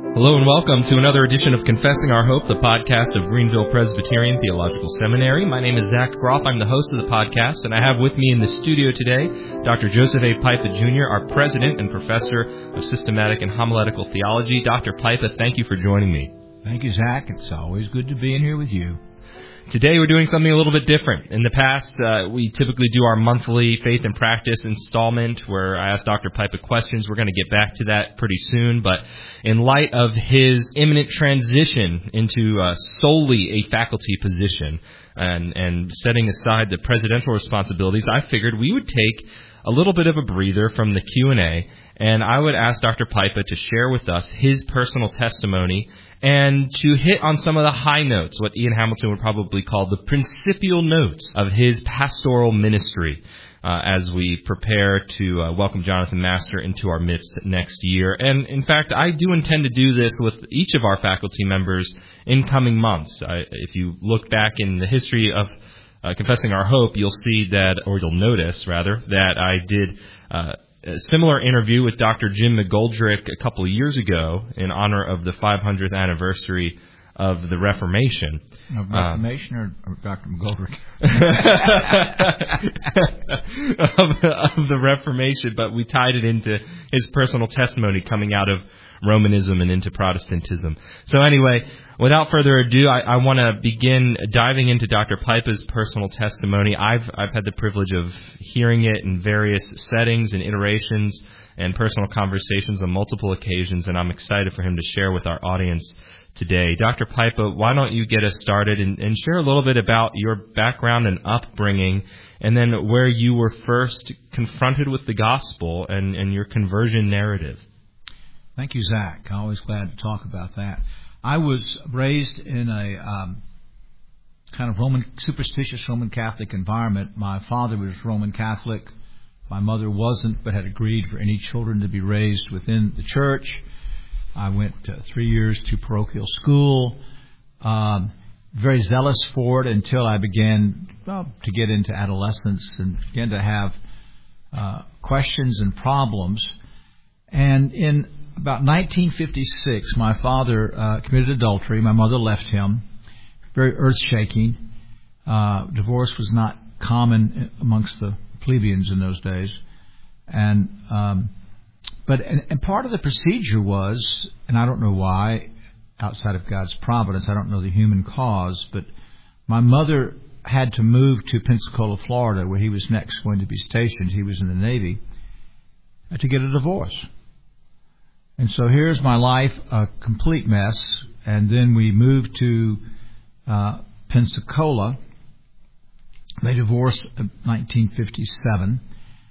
Hello and welcome to another edition of Confessing Our Hope, the podcast of Greenville Presbyterian Theological Seminary. My name is Zach Groff. I'm the host of the podcast, and I have with me in the studio today Dr. Joseph A. Pipa Jr., our president and professor of systematic and homiletical theology. Dr. Pipa, thank you for joining me. Thank you, Zach. It's always good to be in here with you. Today we're doing something a little bit different. In the past, we typically do our monthly Faith and Practice installment where I ask Dr. Pipa questions. We're going to get back to that pretty soon, but in light of his imminent transition into solely a faculty position and setting aside the presidential responsibilities, I figured we would take a little bit of a breather from the Q&A, and I would ask Dr. Pipa to share with us his personal testimony and to hit on some of the high notes, what Ian Hamilton would probably call the principal notes of his pastoral ministry as we prepare to welcome Jonathan Master into our midst next year. And in fact, I do intend to do this with each of our faculty members in coming months. If you look back in the history of Confessing Our Hope, you'll see that, or you'll notice, rather, that I did a similar interview with Dr. Jim McGoldrick a couple of years ago in honor of the 500th anniversary of the Reformation. Of Reformation or Dr. McGoldrick? of the Reformation, but we tied it into his personal testimony coming out of Romanism and into Protestantism. So anyway, without further ado, I want to begin diving into Dr. Pipa's personal testimony. I've had the privilege of hearing it in various settings and iterations and personal conversations on multiple occasions, and I'm excited for him to share with our audience today. Dr. Pipa, why don't you get us started and share a little bit about your background and upbringing, and then where you were first confronted with the gospel and your conversion narrative. Thank you, Zach. I'm always glad to talk about that. I was raised in a kind of superstitious Roman Catholic environment. My father was Roman Catholic. My mother wasn't, but had agreed for any children to be raised within the church. I went 3 years to parochial school, very zealous for it until I began to get into adolescence and began to have questions and problems. And in about 1956, my father committed adultery. My mother left him. Very earth-shaking. Divorce was not common amongst the plebeians in those days. And part of the procedure was, and I don't know why, outside of God's providence, I don't know the human cause, but my mother had to move to Pensacola, Florida, where he was next going to be stationed. He was in the Navy, to get a divorce. And so here's my life, a complete mess. And then we moved to Pensacola. They divorced in 1957.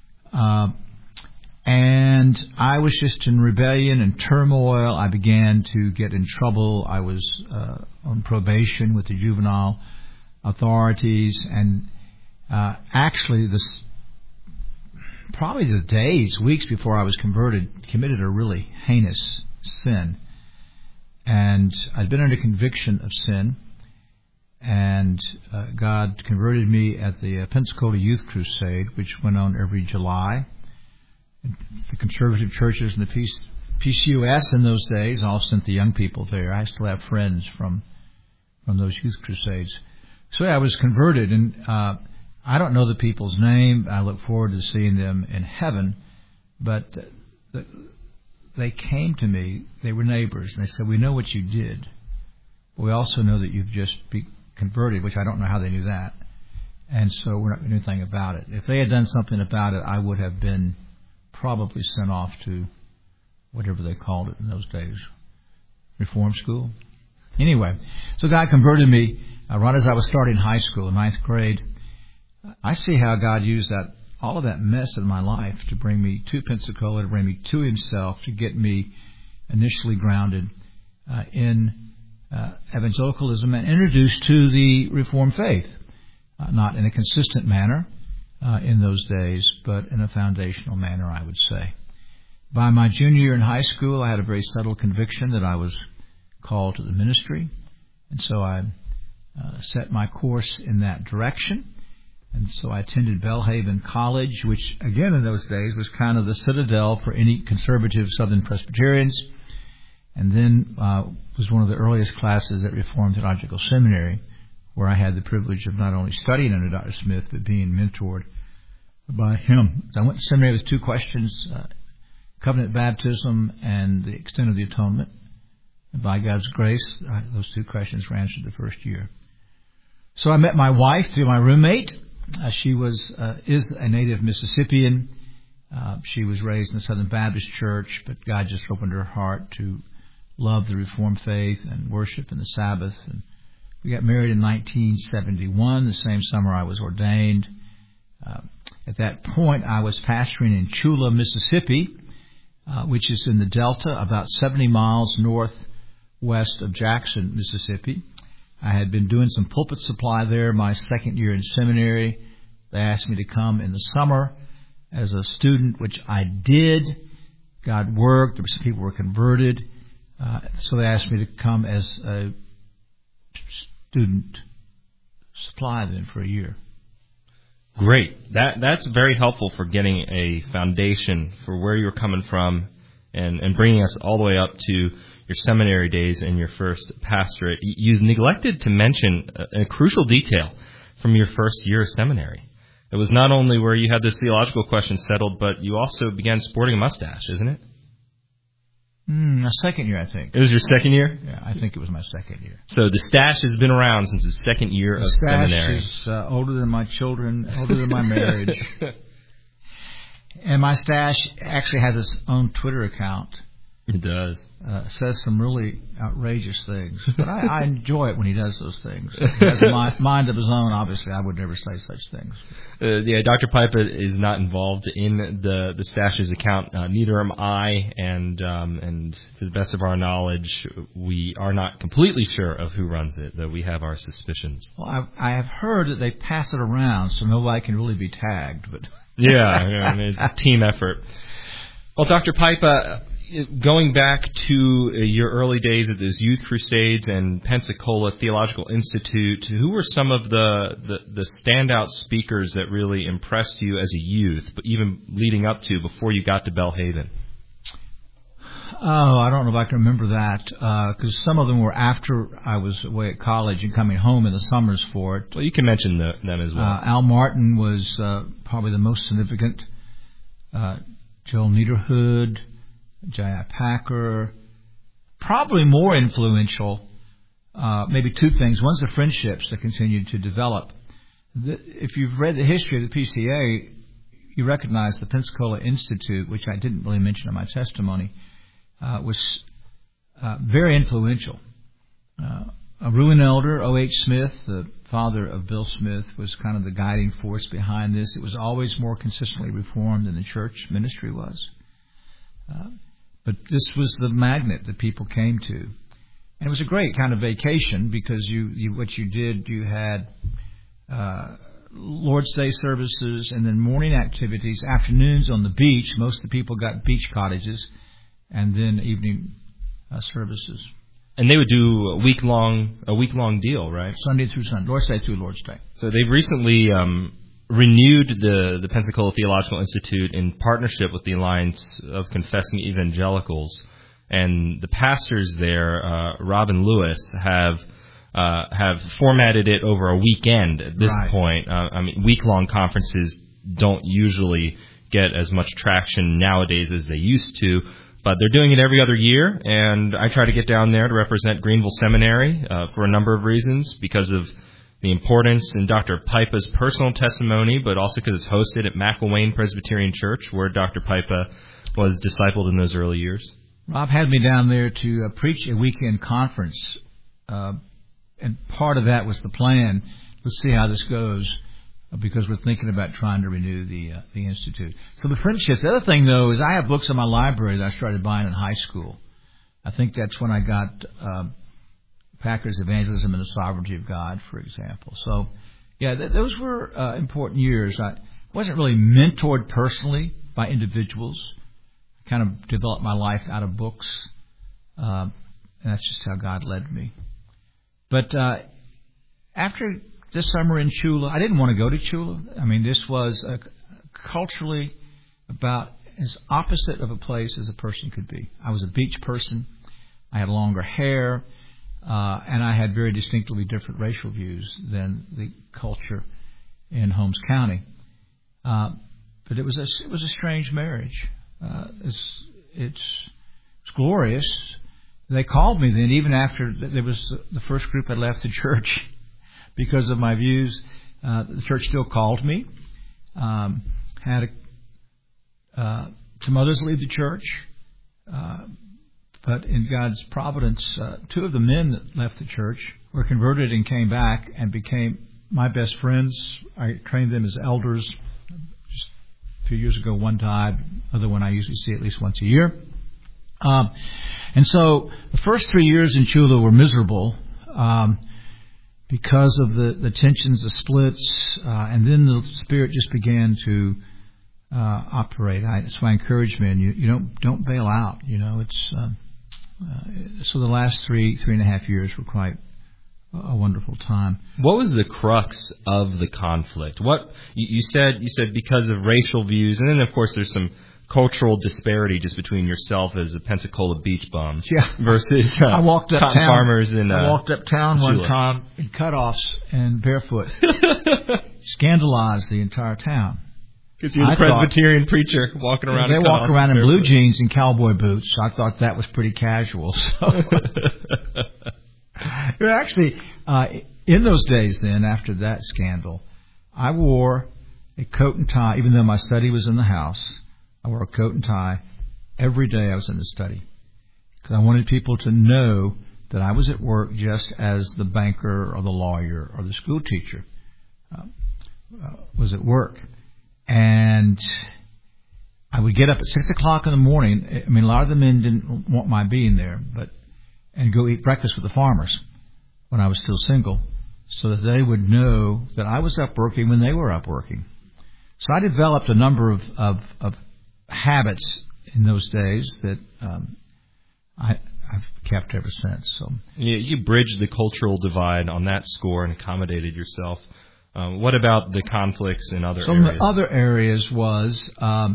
And I was just in rebellion and turmoil. I began to get in trouble. I was on probation with the juvenile authorities. And actually, probably the days, weeks before I was converted, committed a really heinous sin. And I'd been under conviction of sin, and God converted me at the Pensacola Youth Crusade, which went on every July. The conservative churches and the PCUS in those days all sent the young people there. I still have friends from those youth crusades. So I was converted, and I don't know the people's name. I look forward to seeing them in heaven. But they came to me. They were neighbors, and they said, "We know what you did. But we also know that you've just been converted," which I don't know how they knew that. And so we're not going to do anything about it. If they had done something about it, I would have been probably sent off to whatever they called it in those days, reform school. Anyway, so God converted me right as I was starting high school, in 9th grade. I see how God used all of that mess in my life to bring me to Pensacola, to bring me to Himself, to get me initially grounded in evangelicalism and introduced to the Reformed faith, not in a consistent manner in those days, but in a foundational manner, I would say. By my junior year in high school, I had a very settled conviction that I was called to the ministry, and so I set my course in that direction. And so I attended Belhaven College, which, again, in those days was kind of the citadel for any conservative Southern Presbyterians. and then was one of the earliest classes at Reformed Theological Seminary, where I had the privilege of not only studying under Dr. Smith, but being mentored by him. I went to seminary with two questions, covenant baptism and the extent of the atonement. And by God's grace, those two questions were answered the first year. So I met my wife through my roommate. She is a native Mississippian. She was raised in the Southern Baptist Church, but God just opened her heart to love the Reformed faith and worship and the Sabbath. And we got married in 1971, the same summer I was ordained. At that point, I was pastoring in Chula, Mississippi, which is in the Delta, about 70 miles northwest of Jackson, Mississippi. I had been doing some pulpit supply there my second year in seminary. They asked me to come in the summer as a student, which I did. God worked. There were some people who were converted. So they asked me to come as a student supply then for a year. Great. That's very helpful for getting a foundation for where you're coming from and bringing us all the way up to your seminary days and your first pastorate. You neglected to mention a crucial detail from your first year of seminary. It was not only where you had this theological question settled, but you also began sporting a mustache, isn't it? My second year, I think. It was your second year? Yeah, I think it was my second year. So the stash has been around since the second year of seminary. The stash is older than my children, older than my marriage. And my stash actually has its own Twitter account. It does. Says some really outrageous things. But I enjoy it when he does those things. He has a mind of his own. Obviously, I would never say such things. Yeah, Dr. Pipa is not involved in the Stash's account. Neither am I. And to the best of our knowledge, we are not completely sure of who runs it, though we have our suspicions. Well, I have heard that they pass it around so nobody can really be tagged. But yeah, I mean, it's a team effort. Well, Dr. Pipa, going back to your early days at those youth crusades and Pensacola Theological Institute, who were some of the standout speakers that really impressed you as a youth, but even leading up to before you got to Belhaven? Oh, I don't know if I can remember that, because some of them were after I was away at college and coming home in the summers for it. Well, you can mention them as well. Al Martin was probably the most significant. Joel Niederhood, J.I. Packer, probably more influential, maybe two things. One's the friendships that continued to develop. If you've read the history of the PCA, you recognize the Pensacola Institute, which I didn't really mention in my testimony, was very influential. A ruling elder, O.H. Smith, the father of Bill Smith, was kind of the guiding force behind this. It was always more consistently reformed than the church ministry was. But this was the magnet that people came to. And it was a great kind of vacation because what you did, you had Lord's Day services and then morning activities, afternoons on the beach. Most of the people got beach cottages, and then evening services. And they would do a week-long deal, right? Sunday through Sunday, Lord's Day through Lord's Day. So they've recently renewed the Pensacola Theological Institute in partnership with the Alliance of Confessing Evangelicals, and the pastors there, Rob and Lewis, have formatted it over a weekend at this point. I mean, week-long conferences don't usually get as much traction nowadays as they used to, but they're doing it every other year, and I try to get down there to represent Greenville Seminary for a number of reasons, because of the importance in Dr. Pipa's personal testimony, but also because it's hosted at McElwain Presbyterian Church, where Dr. Pipa was discipled in those early years. Rob had me down there to preach a weekend conference, and part of that was the plan. Let's see how this goes, because we're thinking about trying to renew the Institute. So the friendships. The other thing, though, is I have books in my library that I started buying in high school. I think that's when I got Packer's Evangelism and the Sovereignty of God, for example. So, yeah, those were important years. I wasn't really mentored personally by individuals. I kind of developed my life out of books, and that's just how God led me. But after this summer in Chula, I didn't want to go to Chula. I mean, this was culturally about as opposite of a place as a person could be. I was a beach person. I had longer hair, and I had very distinctively different racial views than the culture in Holmes County. But it was a strange marriage. It's glorious. They called me then, even after there was the first group had left the church because of my views. The church still called me. Had some others leave the church, but in God's providence, two of the men that left the church were converted and came back and became my best friends. I trained them as elders. Just a few years ago, one died. The other one I usually see at least once a year. And so the first 3 years in Chula were miserable because of the tensions, the splits, and then the Spirit just began to operate. That's why I encourage men, you don't bail out. It's so the last 3.5 years were quite a wonderful time. What was the crux of the conflict? What you said because of racial views, and then of course there's some cultural disparity just between yourself as a Pensacola beach bum versus I walked up cotton town, farmers in I walked uptown one time in cutoffs and barefoot. Scandalized the entire town. Because you're the Presbyterian preacher walking around. They walk around in blue jeans and cowboy boots. So I thought that was pretty casual. So actually, in those days then, after that scandal, I wore a coat and tie, even though my study was in the house. I wore a coat and tie every day I was in the study because I wanted people to know that I was at work just as the banker or the lawyer or the school teacher was at work. And I would get up at 6 o'clock in the morning. I mean, a lot of the men didn't want my being there, and go eat breakfast with the farmers when I was still single so that they would know that I was up working when they were up working. So I developed a number of habits in those days that I've kept ever since. So you bridged the cultural divide on that score and accommodated yourself. What about the conflicts in other areas? The other areas was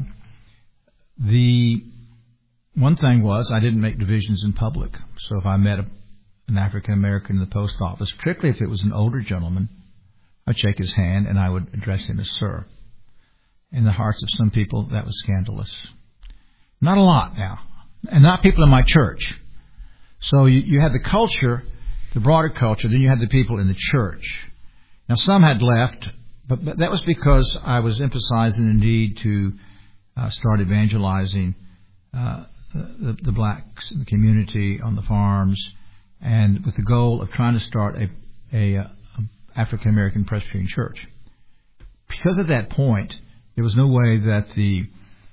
the one thing was I didn't make divisions in public. So if I met an African American in the post office, particularly if it was an older gentleman, I'd shake his hand and I would address him as sir. In the hearts of some people, that was scandalous. Not a lot now. And not people in my church. So you had the culture, the broader culture, then you had the people in the church. Now, some had left, but that was because I was emphasizing the need to start evangelizing the blacks in the community on the farms, and with the goal of trying to start a African American Presbyterian church. Because at that point, there was no way that the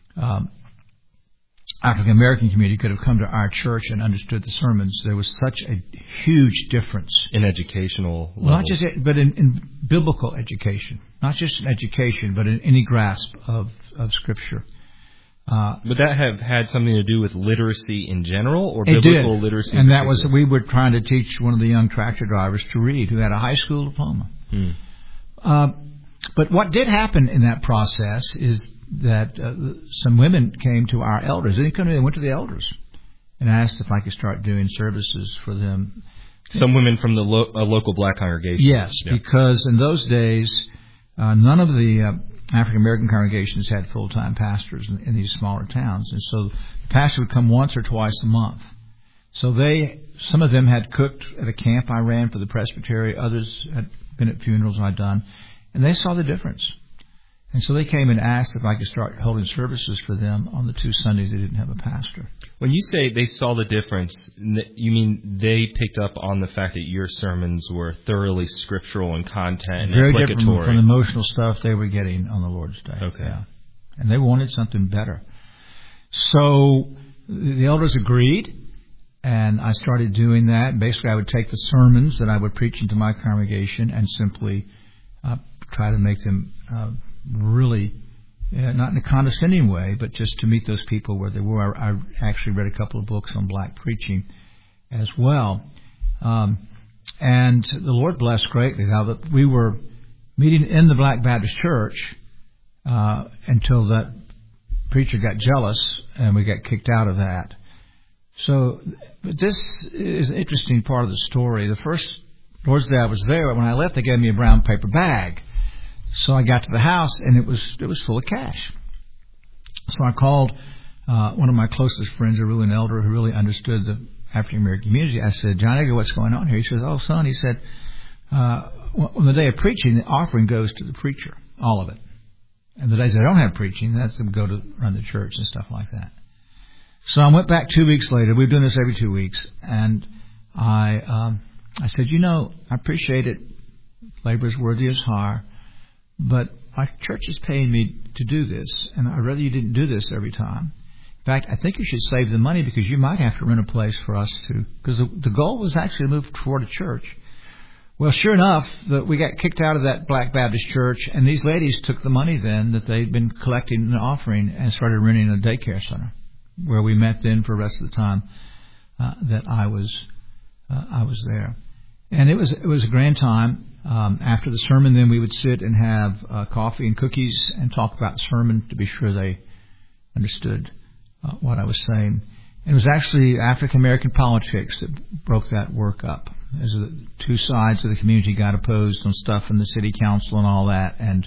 African American community could have come to our church and understood the sermons. There was such a huge difference in educational levels. Well, not just but in biblical education, not just in education, but in any grasp of Scripture. Would that have had something to do with literacy in general, or biblical literacy? And that was, we were trying to teach one of the young tractor drivers to read, who had a high school diploma. But what did happen in that process is that some women came to our elders. They went to the elders and asked if I could start doing services for them. Some women from the local black congregation. Yes, because in those days, none of the African American congregations had full-time pastors in these smaller towns, and so the pastor would come once or twice a month. So some of them had cooked at a camp I ran for the presbytery. Others had been at funerals I'd done, and they saw the difference. And so they came and asked if I could start holding services for them on the 2 Sundays they didn't have a pastor. When you say they saw the difference, you mean they picked up on the fact that your sermons were thoroughly scriptural in content and very applicatory. Different from the emotional stuff they were getting on the Lord's Day. Okay. Yeah. And they wanted something better. So the elders agreed, and I started doing that. Basically, I would take the sermons that I would preach into my congregation and simply try to make them really, not in a condescending way, but just to meet those people where they were. I actually read a couple of books on black preaching as well. And the Lord blessed greatly. Now, that we were meeting in the Black Baptist Church until that preacher got jealous and we got kicked out of that. So this is an interesting part of the story. The first Lord's Day I was there, when I left, they gave me a brown paper bag. So I got to the house, and it was full of cash. So I called one of my closest friends, a really an elder who really understood the African American community. I said, "John Edgar, what's going on here?" He says, "Oh, son," he said, "on the day of preaching, the offering goes to the preacher, all of it. And the days I don't have preaching, that's going to go to run the church and stuff like that." So I went back 2 weeks later. We've done this every 2 weeks, and I said, "I appreciate it. Labor's worthy is hire, but my church is paying me to do this, and I'd rather you didn't do this every time. In fact, I think you should save the money because you might have to rent a place for us to," because the goal was actually to move toward a church. Well, sure enough, we got kicked out of that Black Baptist church, and these ladies took the money then that they'd been collecting and offering and started renting a daycare center, where we met then for the rest of the time that I was there. And it was a grand time. After the sermon, then we would sit and have coffee and cookies and talk about the sermon to be sure they understood what I was saying. It was actually African American politics that broke that work up, as the two sides of the community got opposed on stuff in the city council and all that, and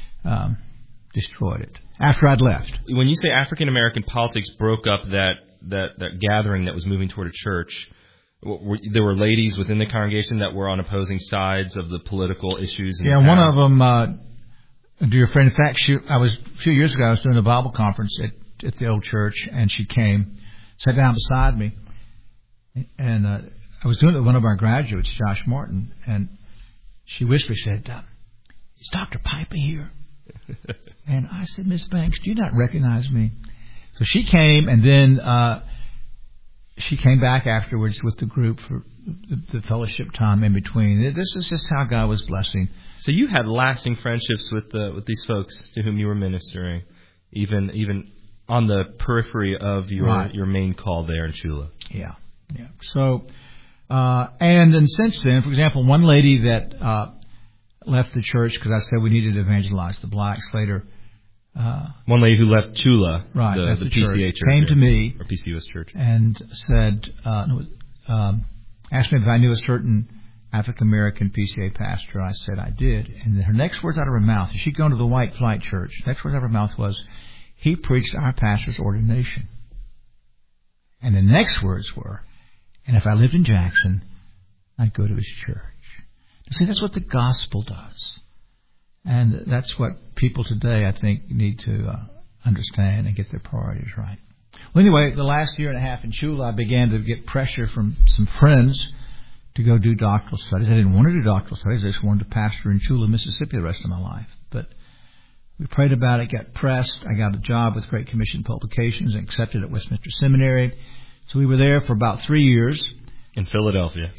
destroyed it after I'd left. When you say African American politics broke up that gathering that was moving toward a church, there were ladies within the congregation that were on opposing sides of the political issues. Yeah, one of them, a dear friend. In fact, a few years ago, I was doing a Bible conference at the old church, and she came, sat down beside me, and I was doing it with one of our graduates, Josh Martin, and she whispered, said, "Is Dr. Piper here?" And I said, "Miss Banks, do you not recognize me?" So she came, and then she came back afterwards with the group for the fellowship time in between. This is just how God was blessing. So you had lasting friendships with these folks to whom you were ministering, even on the periphery of your main call there in Chula. Yeah. So, and then since then, for example, one lady that left the church because I said we needed to evangelize the blacks later. One lady who left Chula, the PCA church, came to me, or PCUS church, and said, asked me if I knew a certain African American PCA pastor. I said I did, and her next words out of her mouth, she'd gone to the White Flight Church. Next words out of her mouth was, "He preached our pastor's ordination." And the next words were, "And if I lived in Jackson, I'd go to his church." See, that's what the gospel does. And that's what people today, I think, need to understand and get their priorities right. Well, anyway, the last year and a half in Chula, I began to get pressure from some friends to go do doctoral studies. I didn't want to do doctoral studies. I just wanted to pastor in Chula, Mississippi the rest of my life. But we prayed about it, got pressed. I got a job with Great Commission Publications and accepted at Westminster Seminary. So we were there for about 3 years. In Philadelphia.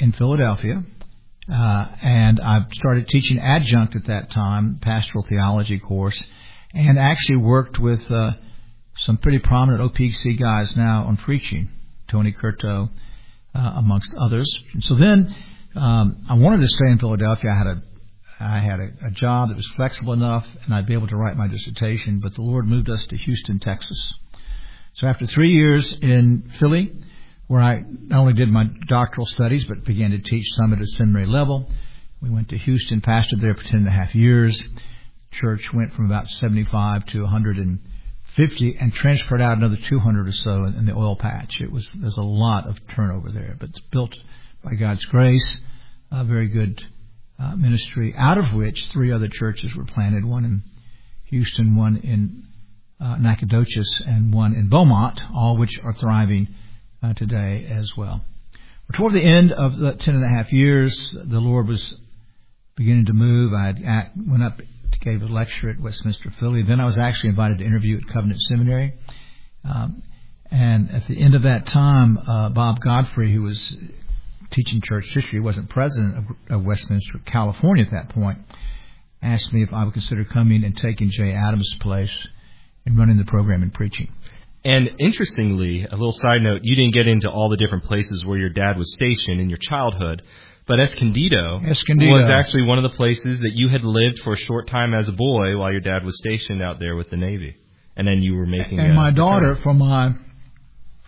And I started teaching adjunct at that time, pastoral theology course, and actually worked with some pretty prominent OPC guys now on preaching, Tony Curto, amongst others. And so then I wanted to stay in Philadelphia. I had a job that was flexible enough, and I'd be able to write my dissertation, but the Lord moved us to Houston, Texas. So after 3 years in Philly, where I not only did my doctoral studies, but began to teach some at a seminary level. We went to Houston, pastored there for 10.5 years. Church went from about 75 to 150 and transferred out another 200 or so in the oil patch. There's a lot of turnover there, but it's built by God's grace, a very good ministry, out of which 3 other churches were planted, one in Houston, one in Nacogdoches, and one in Beaumont, all which are thriving today as well. Toward the end of the 10.5 years, the Lord was beginning to move. I went up to give a lecture at Westminster Philly. Then I was actually invited to interview at Covenant Seminary. And at the end of that time, Bob Godfrey, who was teaching church history, wasn't president of Westminster, California at that point, asked me if I would consider coming and taking Jay Adams' place and running the program and preaching. And interestingly, a little side note, you didn't get into all the different places where your dad was stationed in your childhood, but Escondido was actually one of the places that you had lived for a short time as a boy while your dad was stationed out there with the Navy. And then you were making... And my daughter, for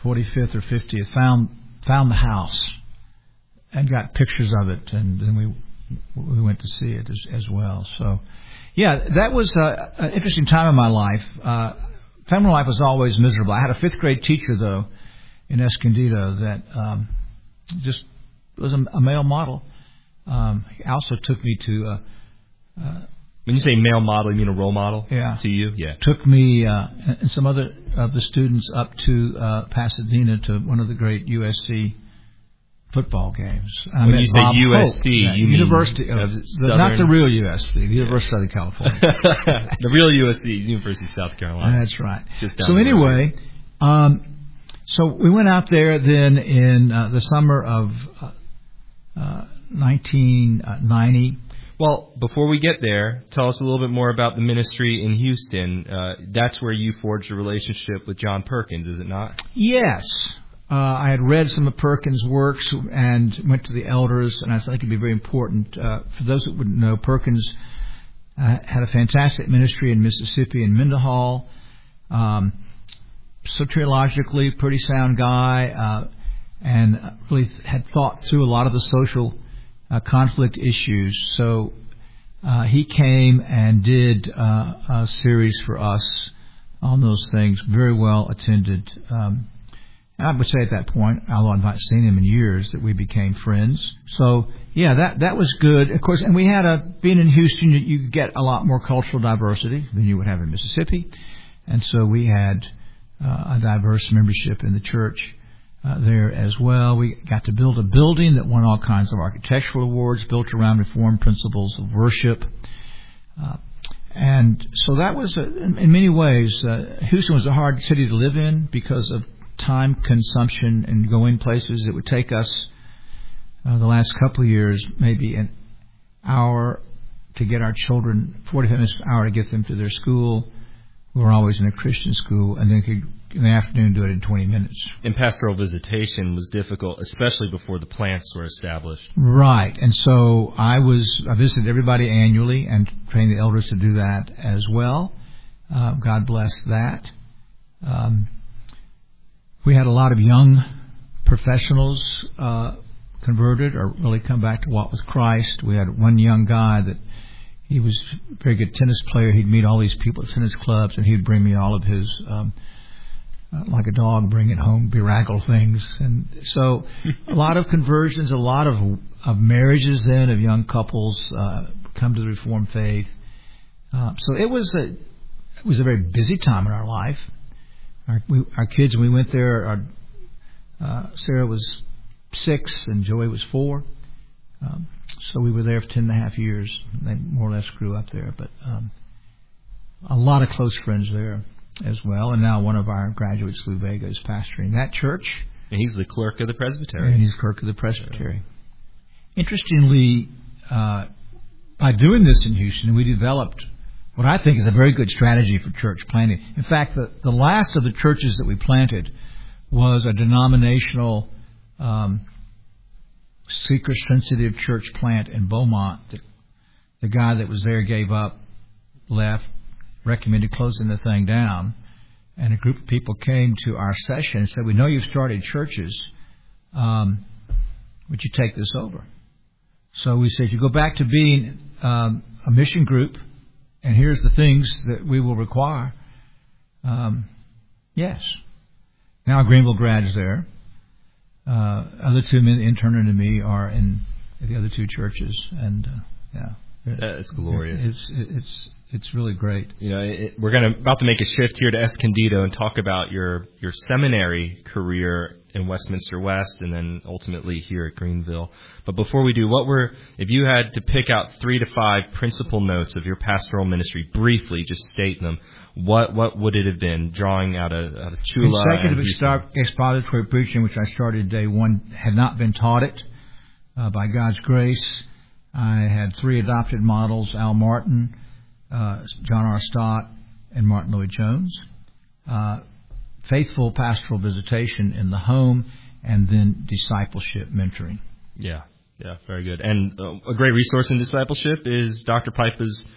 45th or 50th, found the house and got pictures of it, and then we went to see it as well. So, yeah, that was an interesting time in my life. Family life was always miserable. I had a 5th grade teacher, though, in Escondido that just was a male model. He also took me to... when you say male model, you mean a role model to you? Yeah. Took me and some other of the students up to Pasadena to one of the great USC football games. When you say Bob USC, Hope, you University mean... not the real USC, the University of Southern California. The real USC, University of South Carolina. That's right. So anyway, so we went out there then in the summer of 1990. Well, before we get there, tell us a little bit more about the ministry in Houston. That's where you forged a relationship with John Perkins, is it not? Yes. I had read some of Perkins' works and went to the elders, and I think it would be very important. For those that wouldn't know, Perkins had a fantastic ministry in Mississippi in Mendenhall. Soteriologically, pretty sound guy, and really had thought through a lot of the social conflict issues. So he came and did a series for us on those things, very well attended. And I would say at that point, although I've not seen him in years, that we became friends. So, yeah, that was good. Of course, and we had being in Houston, you get a lot more cultural diversity than you would have in Mississippi. And so we had a diverse membership in the church there as well. We got to build a building that won all kinds of architectural awards, built around Reformed principles of worship. And so that was, in many ways, Houston was a hard city to live in because of time consumption and going places. It would take us the last couple of years maybe an hour to get our children, 45 minutes an hour to get them to their school. We were always in a Christian school, and then could in the afternoon do it in 20 minutes. And pastoral visitation was difficult, especially before the plants were established. Right. And so I visited everybody annually and trained the elders to do that as well. God bless that. We had a lot of young professionals converted or really come back to walk with Christ. We had one young guy that he was a very good tennis player. He'd meet all these people at tennis clubs, and he'd bring me all of his, like a dog bringing home beraggle things. And so a lot of conversions, a lot of marriages then of young couples come to the Reformed faith. So it was a very busy time in our life. Our kids, when we went there, Sarah was 6 and Joey was 4. So we were there for 10.5 years. They more or less grew up there. But a lot of close friends there as well. And now one of our graduates, Lou Vega, is pastoring that church. And he's the clerk of the presbytery. And he's clerk of the presbytery. Interestingly, by doing this in Houston, we developed what I think is a very good strategy for church planting. In fact, the last of the churches that we planted was a denominational seeker-sensitive church plant in Beaumont. The guy that was there gave up, left, recommended closing the thing down, and a group of people came to our session and said, "We know you've started churches. Would you take this over?" So we said, "You go back to being a mission group, and here's the things that we will require." Yes. Now Greenville grads there. Other two men interning to me are in the other two churches, and it's glorious. It's really great. You know, we're about to make a shift here to Escondido and talk about your seminary career in Westminster West, and then ultimately here at Greenville. But before we do, if you had to pick out 3 to 5 principal notes of your pastoral ministry, briefly, just state them. What would it have been? Drawing out of Chula. Consecutive expository preaching, which I started day one, had not been taught it by God's grace. I had 3 adopted models: Al Martin, John R. Stott, and Martin Lloyd-Jones. Faithful pastoral visitation in the home, and then discipleship mentoring. Yeah, very good. And a great resource in discipleship is Dr. Pipa's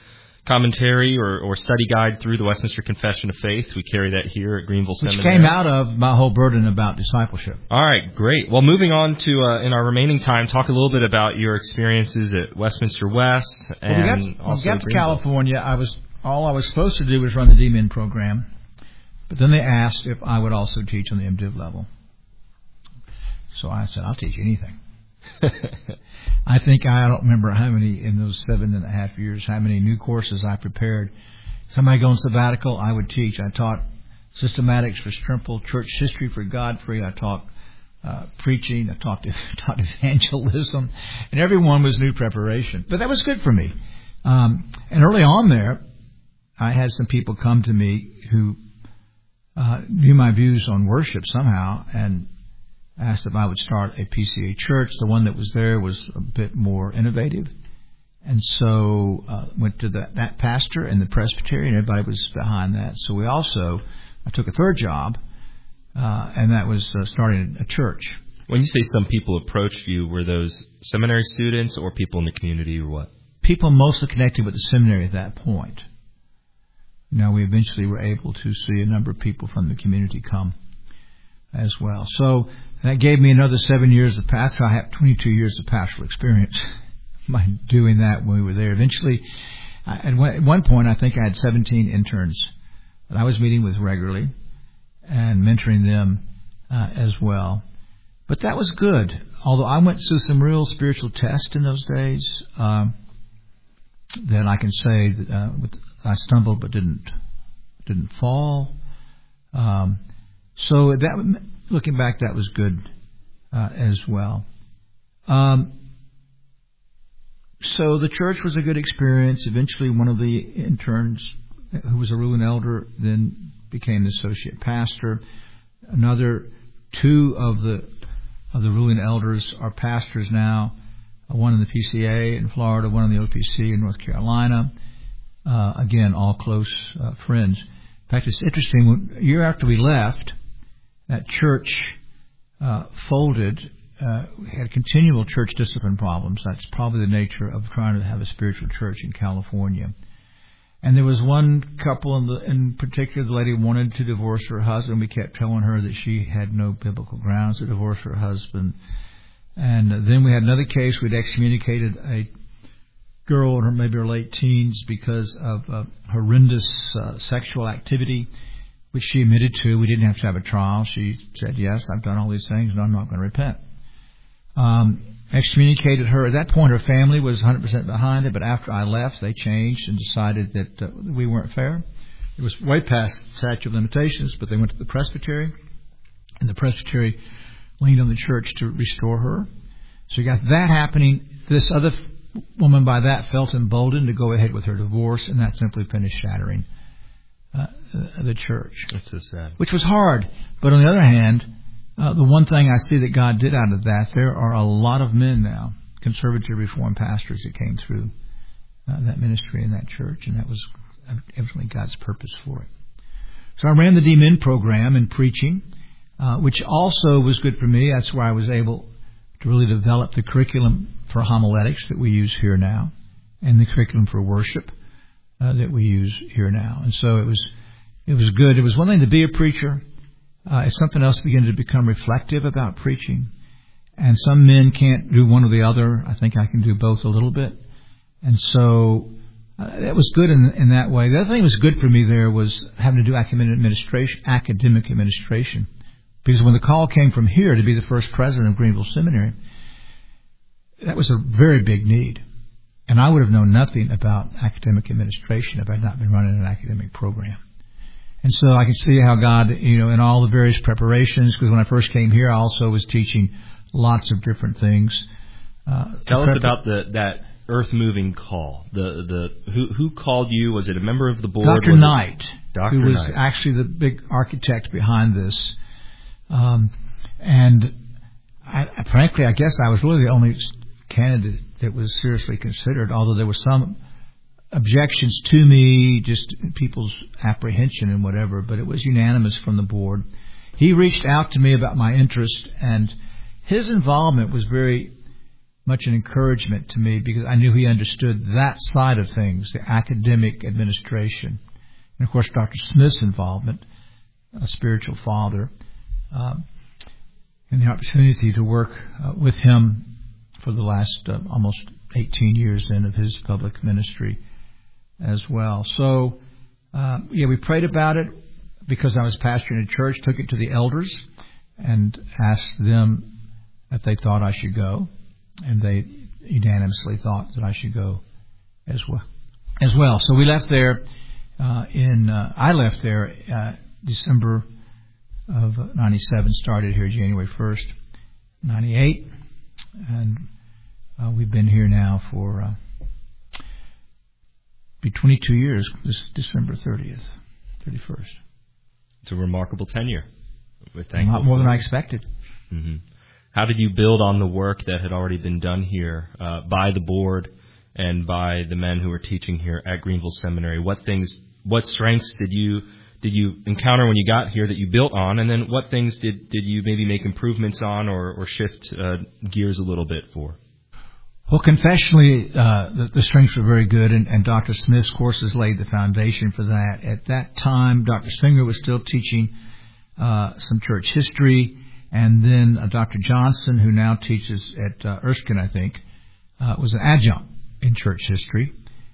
commentary or study guide through the Westminster Confession of Faith. We carry that here at Greenville Seminary. Which came out of my whole burden about discipleship. All right, great. Well, moving on to, in our remaining time, talk a little bit about your experiences at Westminster West. And when we got to California, all I was supposed to do was run the DMin program. But then they asked if I would also teach on the MDiv level. So I said, I'll teach anything. I don't remember how many, in those 7.5 years, how many new courses I prepared. Somebody going sabbatical, I would teach. I taught systematics for Strimple, church history for Godfrey. I taught preaching. I taught evangelism. And everyone was new preparation. But that was good for me. And early on there, I had some people come to me who knew my views on worship somehow and asked if I would start a PCA church. The one that was there was a bit more innovative. And so went to that pastor and the presbytery, and everybody was behind that. So I took a third job, and that was starting a church. When you say some people approached you, were those seminary students or people in the community or what? People mostly connected with the seminary at that point. Now, we eventually were able to see a number of people from the community come as well. So that gave me another 7 years of pastoral. I have 22 years of pastoral experience by doing that when we were there. Eventually, at one point, I think I had 17 interns that I was meeting with regularly and mentoring them as well. But that was good. Although I went through some real spiritual tests in those days, that I can say that I stumbled but didn't fall. So that, looking back, that was good as well. So the church was a good experience. Eventually, one of the interns, who was a ruling elder, then became the associate pastor. Another two of the ruling elders are pastors now. One in the PCA in Florida, one in the OPC in North Carolina. Again, all close friends. In fact, it's interesting. A year after we left, that church folded. We had continual church discipline problems. That's probably the nature of trying to have a spiritual church in California. And there was one couple in particular, the lady wanted to divorce her husband. We kept telling her that she had no biblical grounds to divorce her husband. And then we had another case. We'd excommunicated a girl in maybe her late teens because of horrendous sexual activity, which she admitted to. We didn't have to have a trial. She said, yes, I've done all these things, and I'm not going to repent. Excommunicated her. At that point, her family was 100% behind it, but after I left, they changed and decided that we weren't fair. It was way past the statute of limitations, but they went to the presbytery, and the presbytery leaned on the church to restore her. So you got that happening. This other woman by that felt emboldened to go ahead with her divorce, and that simply finished shattering the church. That's so sad. Which was hard. But on the other hand, the one thing I see that God did out of that, there are a lot of men now, conservative Reformed pastors that came through that ministry in that church, and that was evidently God's purpose for it. So I ran the DMin program in preaching, which also was good for me. That's where I was able to really develop the curriculum for homiletics that we use here now, and the curriculum for worship that we use here now. And so it was good. It was one thing to be a preacher. It's something else to begin to become reflective about preaching. And some men can't do one or the other. I think I can do both a little bit. And so that was good in that way. The other thing that was good for me there was having to do academic administration. Because when the call came from here to be the first president of Greenville Seminary, that was a very big need. And I would have known nothing about academic administration if I had not been running an academic program. And so I can see how God, in all the various preparations, because when I first came here, I also was teaching lots of different things. Tell us about that earth-moving call. Who called you? Was it a member of the board? Dr. Knight, who was actually the big architect behind this. And frankly, I guess I was really the only candidate that was seriously considered, although there were some objections to me, just people's apprehension and whatever, but it was unanimous from the board. He reached out to me about my interest, and his involvement was very much an encouragement to me because I knew he understood that side of things, the academic administration. And, of course, Dr. Smith's involvement, a spiritual father, and the opportunity to work with him for the last almost 18 years then of his public ministry as well. So, we prayed about it because I was pastoring a church, took it to the elders and asked them if they thought I should go. And they unanimously thought that I should go as well. So we left there I left there December of 97, started here January 1st, 98, and we've been here now for be 22 years this December 31st. It's a remarkable tenure. A lot more than I expected. Mm-hmm. How did you build on the work that had already been done here by the board and by the men who were teaching here at Greenville Seminary? What strengths did you encounter when you got here that you built on, and then what things did you maybe make improvements on or shift gears a little bit for? Well, confessionally, the strengths were very good, and Dr. Smith's courses laid the foundation for that. At that time, Dr. Singer was still teaching some church history, and then Dr. Johnson, who now teaches at Erskine, I think, was an adjunct in church history.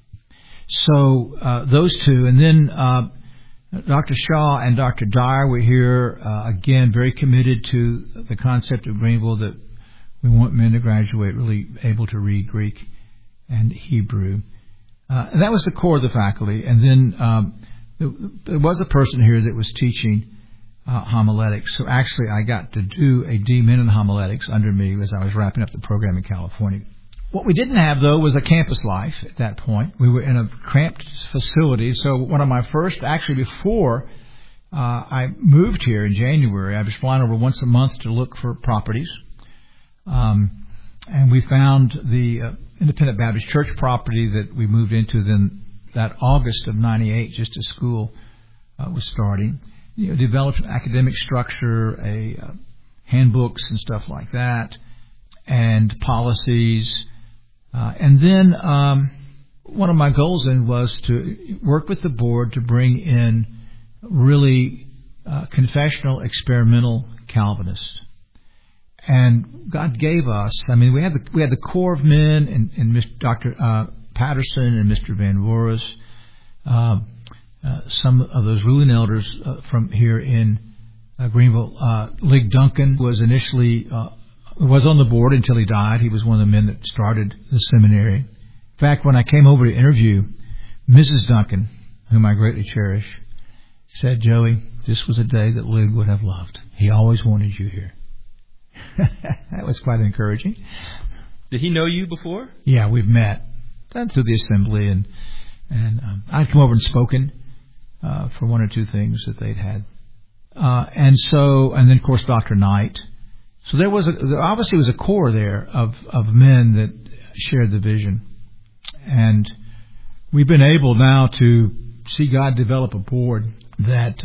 So those two, and then Dr. Shaw and Dr. Dyer were here, again, very committed to the concept of Greenville that we want men to graduate really able to read Greek and Hebrew. And that was the core of the faculty. And then there was a person here that was teaching homiletics. So actually I got to do a D-Min in homiletics under me as I was wrapping up the program in California. What we didn't have, though, was a campus life at that point. We were in a cramped facility. So one of my first, actually before I moved here in January, I was flying over once a month to look for properties. And we found the Independent Baptist Church property that we moved into then that August of 98, just as school was starting. Developed an academic structure, handbooks and stuff like that, and policies. And then one of my goals then was to work with the board to bring in really confessional, experimental Calvinists. And God gave us, we had the core of men and Dr. Patterson and Mr. Van Voorhis, some of those ruling elders from here in Greenville. Lig Duncan was initially was on the board until he died. He was one of the men that started the seminary. In fact, when I came over to interview Mrs. Duncan, whom I greatly cherish, said, "Joey, this was a day that Lig would have loved. He always wanted you here." That was quite encouraging. Did he know you before? Yeah, we've met through the assembly, and I'd come over and spoken for one or two things that they'd had, and then of course Dr. Knight. So there obviously was a core there of men that shared the vision, and we've been able now to see God develop a board that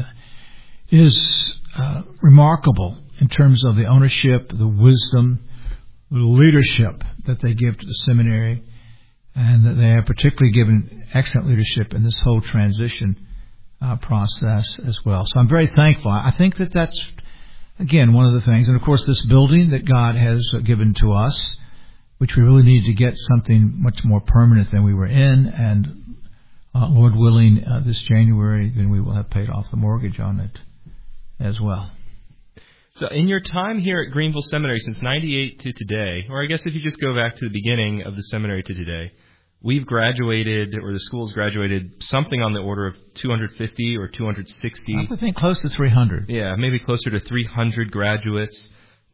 is remarkable in terms of the ownership, the wisdom, the leadership that they give to the seminary, and that they have particularly given excellent leadership in this whole transition process as well. So I'm very thankful. I think that that's, again, one of the things. And, of course, this building that God has given to us, which we really need to get something much more permanent than we were in. And, Lord willing, this January, then we will have paid off the mortgage on it as well. So in your time here at Greenville Seminary since 98 to today, or I guess if you just go back to the beginning of the seminary to today, we've graduated, or the school's graduated, something on the order of 250 or 260. I think close to 300. Yeah, maybe closer to 300 graduates,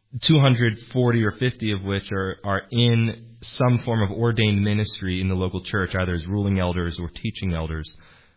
240 or 50 of which are in some form of ordained ministry in the local church, either as ruling elders or teaching elders.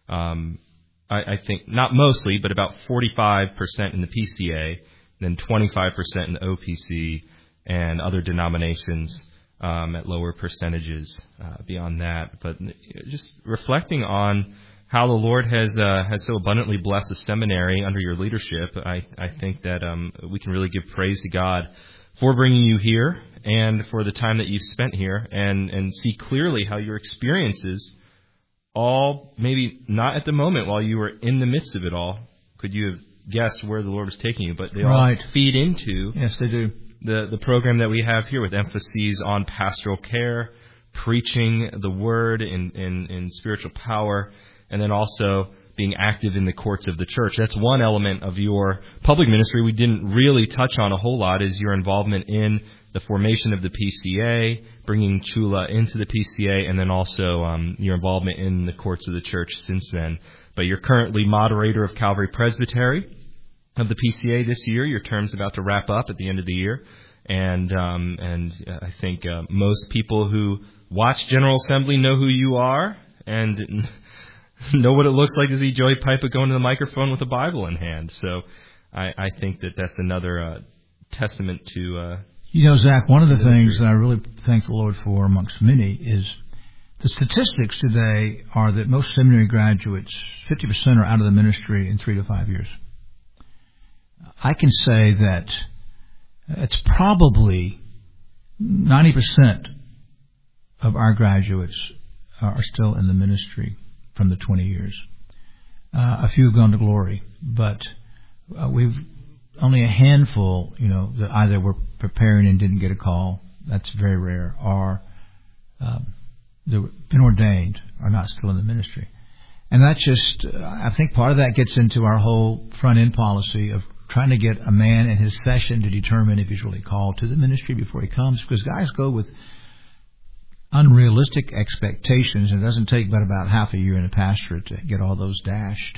I think, not mostly, but about 45% in the PCA, then 25% in the OPC, and other denominations at lower percentages beyond that. But just reflecting on how the Lord has so abundantly blessed the seminary under your leadership, I think that we can really give praise to God for bringing you here and for the time that you've spent here, and see clearly how your experiences, all maybe not at the moment while you were in the midst of it all, could you have guessed where the Lord was taking you, but they all feed into yes, they do. The program that we have here with emphases on pastoral care, preaching the word in spiritual power, and then also being active in the courts of the church. That's one element of your public ministry we didn't really touch on a whole lot, is your involvement in the formation of the PCA, bringing Chula into the PCA, and then also your involvement in the courts of the church since then. But you're currently moderator of Calvary Presbytery of the PCA this year. Your term's about to wrap up at the end of the year. And I think most people who watch General Assembly know who you are and know what it looks like to see Joey Pipa going to the microphone with a Bible in hand. So I think that's another testament to... Zach, one of the things that I really thank the Lord for, amongst many, is the statistics today are that most seminary graduates, 50% are out of the ministry in 3 to 5 years. I can say that it's probably 90% of our graduates are still in the ministry from the 20 years. A few have gone to glory, but we've only a handful, that either were preparing and didn't get a call. That's very rare. Or they've been ordained, are not still in the ministry. And that's just, I think part of that gets into our whole front-end policy of trying to get a man in his session to determine if he's really called to the ministry before he comes, because guys go with unrealistic expectations, and it doesn't take but about half a year in a pastorate to get all those dashed.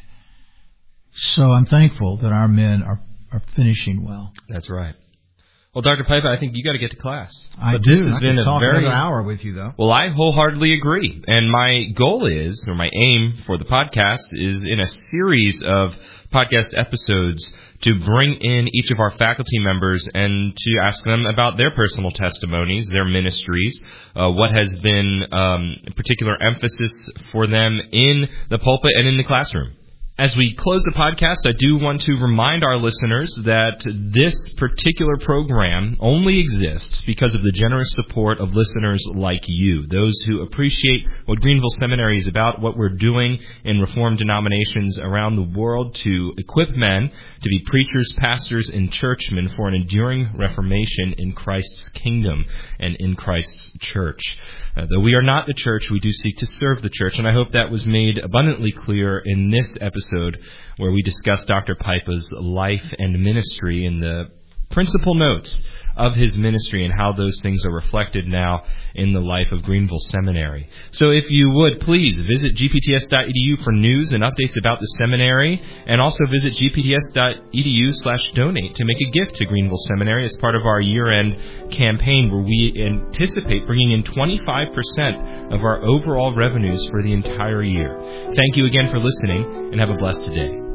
So I'm thankful that our men are finishing well. That's right. Well, Dr. Pipa, I think you got to get to class. I do. I can talk another hour with you, though. Well, I wholeheartedly agree. And my goal is, or my aim for the podcast is, in a series of podcast episodes, to bring in each of our faculty members and to ask them about their personal testimonies, their ministries, what has been particular emphasis for them in the pulpit and in the classroom. As we close the podcast, I do want to remind our listeners that this particular program only exists because of the generous support of listeners like you, those who appreciate what Greenville Seminary is about, what we're doing in Reformed denominations around the world to equip men to be preachers, pastors, and churchmen for an enduring reformation in Christ's kingdom and in Christ's church. Though we are not the church, we do seek to serve the church, and I hope that was made abundantly clear in this episode where we discussed Dr. Pipa's life and ministry and the principal notes of his ministry and how those things are reflected now in the life of Greenville Seminary. So if you would, please visit gpts.edu for news and updates about the seminary, and also visit gpts.edu/donate to make a gift to Greenville Seminary as part of our year-end campaign, where we anticipate bringing in 25% of our overall revenues for the entire year. Thank you again for listening, and have a blessed day.